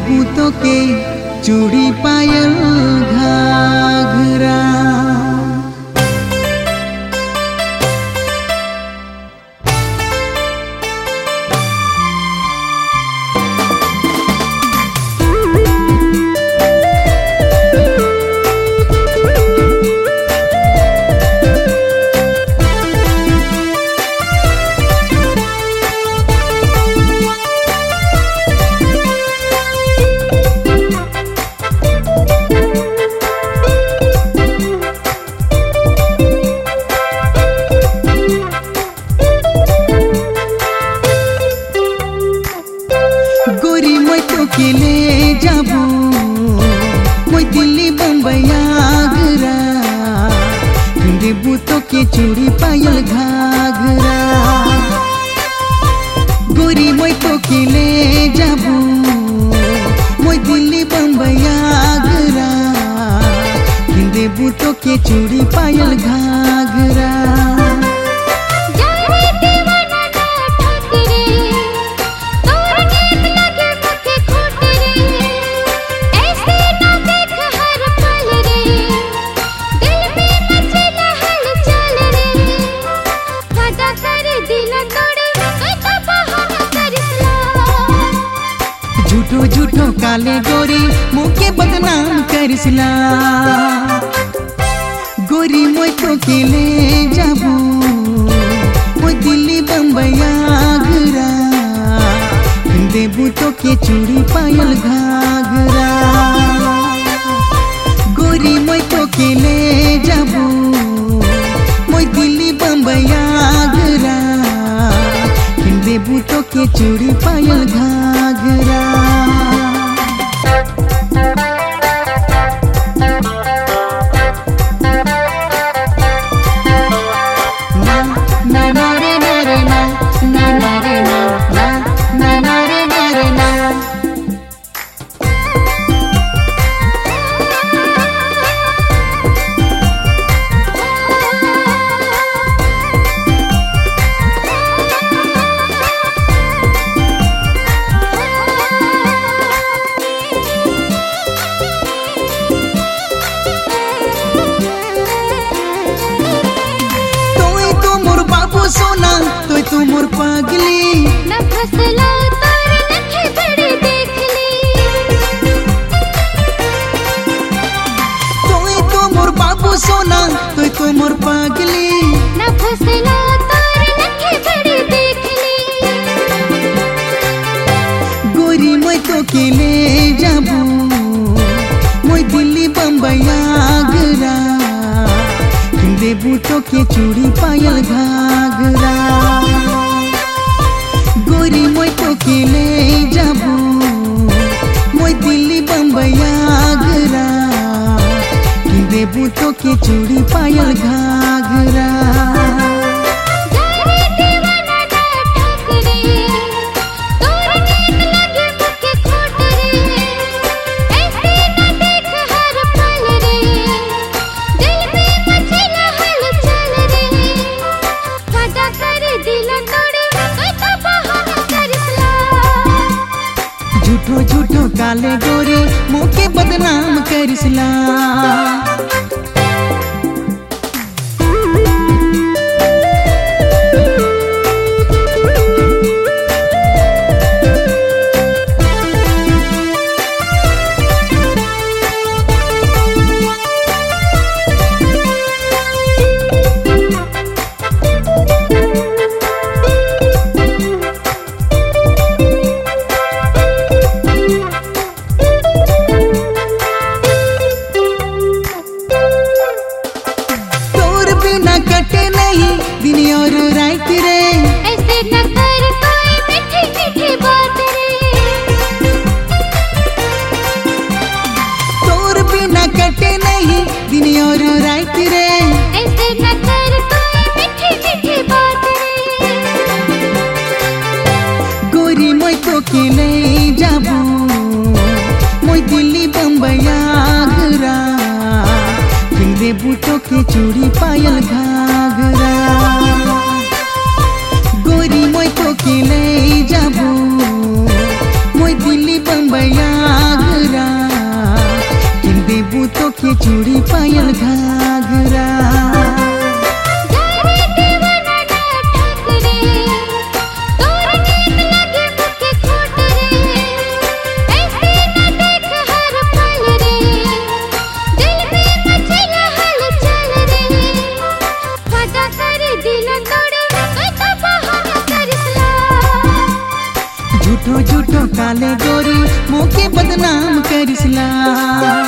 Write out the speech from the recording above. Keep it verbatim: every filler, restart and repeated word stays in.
देबू तो के चूड़ी पायल घाघरा। के ले जाबू मैं दिल्ली बम्बई आगरा, देबू तो के चूड़ी पायल घाघरा। गोरी मैं तो के ले जाबू मैं दिल्ली बम्बई आगरा, देबू तो के चूड़ी पायल घाघरा। झूठो झूठो काले गोरी मुके बदनाम करसिला। गोरी मैं तो के ले जाबू मैं दिल्ली बम्बई आगरा, देबू तो के चूड़ी पायल घाघरा। गोरी मैं तो के ले जाबू मैं दिल्ली बम्बई आगरा, देबू तो के चूड़ी पायल घाघरा। सोना तो तू मोर पागली ना फसला तार नखे बड़ी देख ली। तोए तो मोर बाबू सोना तो तू मोर पागली ना फसला तार नखे बड़ी देख ली। गोरी मैं तो के ले जाबू मैं दिल्ली बम्बई आगरा, देबू तो के चूड़ी पायल घाघरा। गोरी मैं तो के ले जाबू मैं दिल्ली बम्बई आगरा, देबू तो के चूड़ी पायल घाघरा। झूठो झूठो काले गोरी मुके बदनाम करसिला। कटे नहीं दिन और रात रे, ऐसे न कर कोई मीठी मीठी बात रे। तोर बिना कटे नहीं दिन और रात रे, ऐसे न कर कोई मीठी मीठी बात रे। गोरी मैं तो के ले जाबू मैं दिल्ली बम्बई आगरा, देबू तो के चूड़ी पायल घाघरा। गोरी मैं तो के ले जाबू मैं दिल्ली बम्बई चूड़ी पायल घाघरा। जारे दीवाना ना ठकरे, तोर नींद लगे मुझे खोट रे। ऐसे न देख हर पल रे, दिल में मचला हलचल रे। वादा करे दिल तोड़े, कोई तो बहाना करिसला। झूठो झूठो काले गोरी मुके बदनाम करिसला।